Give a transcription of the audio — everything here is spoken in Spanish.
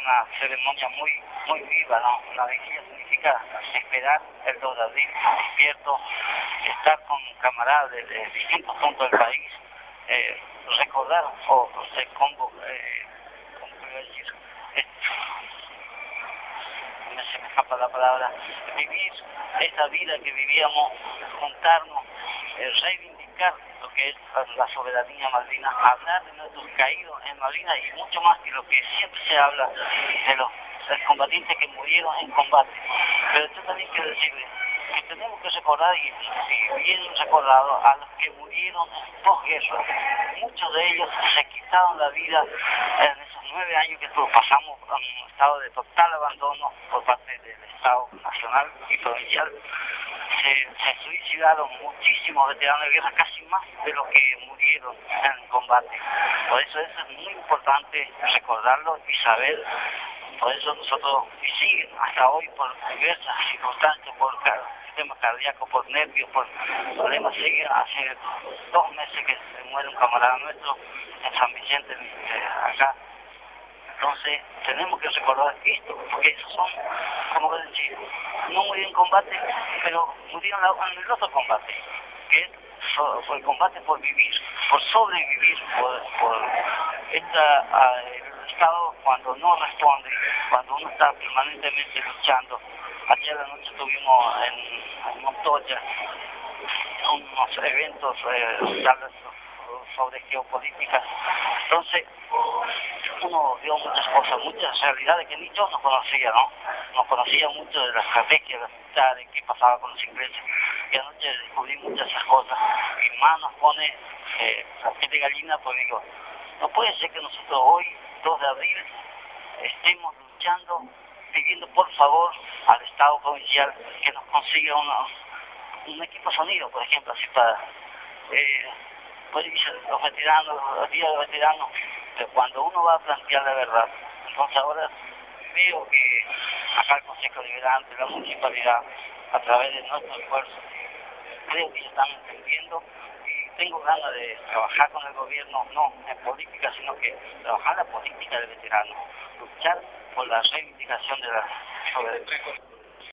una ceremonia muy viva, ¿no? La vigilia significa esperar el 2 de abril, despierto, estar con camaradas de distintos puntos del país, recordar o ¿cómo puedo decir? Se me escapa la palabra, vivir esta vida que vivíamos, juntarnos, reivindicar lo que es la soberanía malvina, hablar de nuestros caídos en Malvinas y mucho más que lo que siempre se habla de los combatientes que murieron en combate. Pero yo también quiero decirles que tenemos que recordar, y bien recordado, a los que murieron en posguerra. Muchos de ellos se quitaron la vida en esos 9 años que pasamos en un estado de total abandono por parte del Estado nacional y provincial. Se suicidaron muchísimos veteranos de guerra, casi más de los que murieron en combate. Por eso es muy importante recordarlo y saber. Por eso nosotros, y siguen hasta hoy por diversas circunstancias, por sistema cardíaco, por nervios, por problemas, siguen hace 2 meses que se muere un camarada nuestro en San Vicente, acá. Entonces tenemos que recordar esto, porque esos son, como voy a decir, no murieron en combate, pero murieron en el otro combate, que es el combate por vivir, por sobrevivir, por el Estado cuando no responde, cuando uno está permanentemente luchando. Ayer la noche tuvimos en Montoya unos eventos sobre geopolítica. Entonces uno vio muchas cosas, muchas realidades que ni yo no conocía, ¿no? No conocía mucho de la estrategia de las militares, qué pasaba con los ingleses. Y anoche descubrí muchas de esas cosas. Mi más nos pone la piel de gallina, pues digo, no puede ser que nosotros hoy, 2 de abril, estemos luchando, pidiendo por favor al Estado provincial que nos consiga un equipo sonido, por ejemplo, así para pues dicen los veteranos, los días de veteranos, pero cuando uno va a plantear la verdad. Entonces ahora veo que acá el Consejo Liberante, la municipalidad, a través de nuestro esfuerzo, creo que ya están entendiendo, y tengo ganas de trabajar con el gobierno, no en política, sino que trabajar la política del veterano, luchar por la reivindicación de la soberanía.